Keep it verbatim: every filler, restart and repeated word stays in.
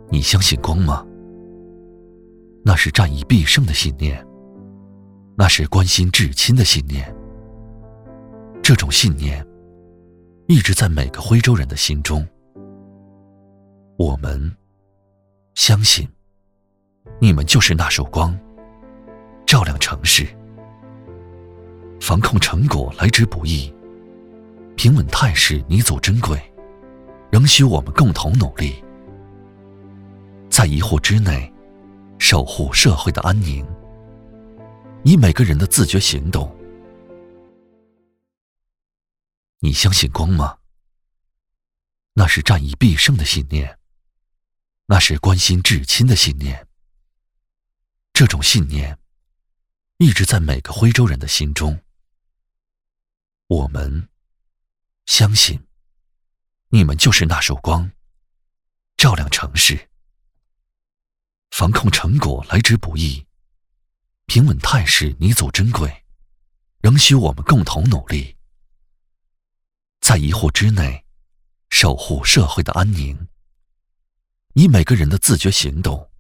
你相信光吗？那是战役必胜的信念，那是关心至亲的信念。这种信念一直在每个徽州人的心中。我们相信，你们就是那束光，照亮城市。防控成果来之不易，平稳态势弥足珍贵，仍需我们共同努力，在一户之内守护社会的安宁，以每个人的自觉行动。你相信光吗？那是战役必胜的信念，那是关心至亲的信念。这种信念一直在每个徽州人的心中。我们相信，你们就是那束光，照亮城市。防控成果来之不易，平稳态势弥足珍贵，仍需我们共同努力，在一户之内守护社会的安宁，以每个人的自觉行动